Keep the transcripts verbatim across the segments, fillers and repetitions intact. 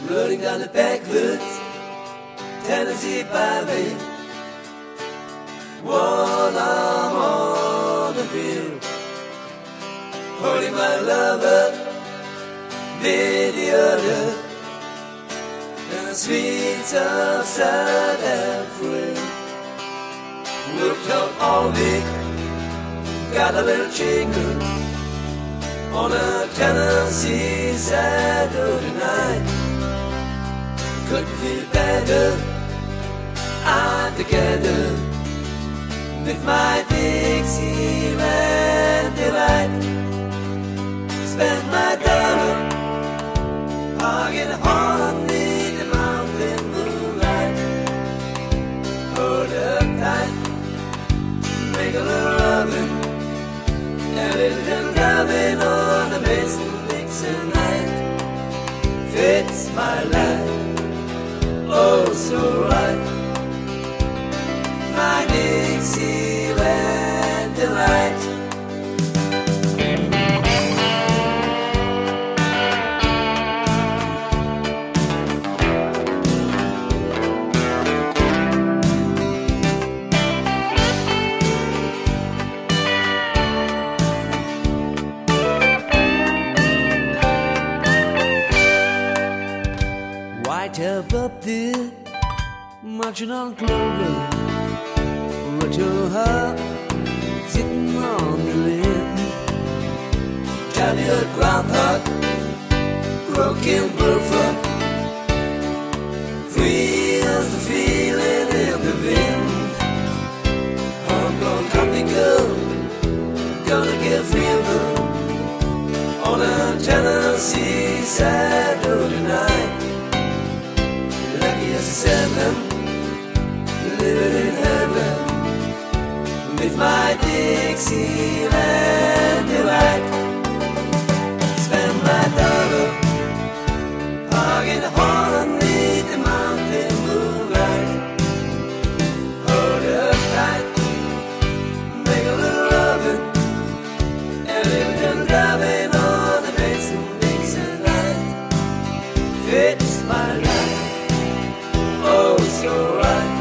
Rolling down the backwoods Tennessee byway, one arm on the wheel, holding my lover with the other, and the sweets of Southern free. Worked up all week, got a little jingle on a Tennessee Saturday night. Couldn't feel better, I'm together with my Dixieland delight. Spend my dollar, hugging underneath the mountain moonlight. Hold up tight, make a little loving, a little loving on the Mason-Dixon night. Fits my life, oh so right. My Dixieland delight. White up up there, marching on clover. Rachel Hart sitting on the limb. Jolly-old groundhog, broken bullfrog, free as the feeling in the wind. Homegrown country girl, gonna get fever on a Tennessee Saturday night. Lucky as a seven, living in heaven with my Dixieland delight. Spend my dollar, hugging underneath the mountain moonlight. Hold up tight, make a little loving, a little loving on the Mason-Dixon night. Fits my life, oh so right.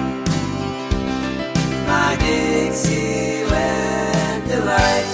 My Dixieland delight.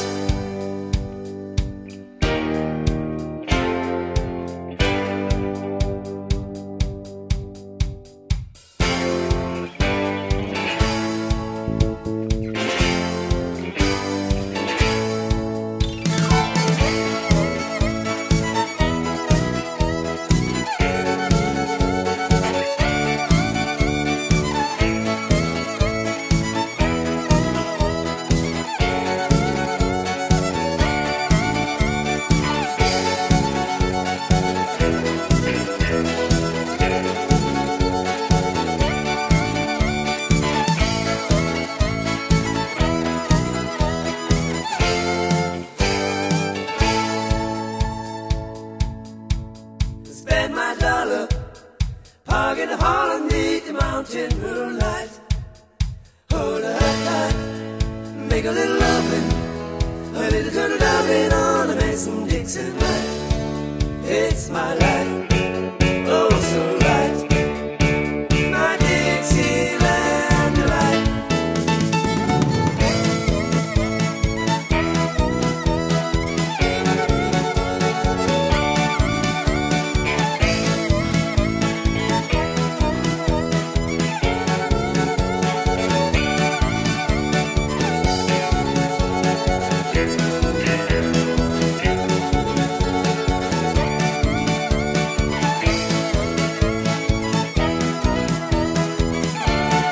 Spend my dollar, parking the hall underneath the mountain moonlight. Hold her tight, make a little loving, a little good loving on the Mason-Dixon night. It's my life, oh so right. My Dixieland delight.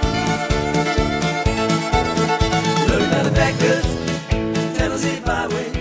Tennessee byway,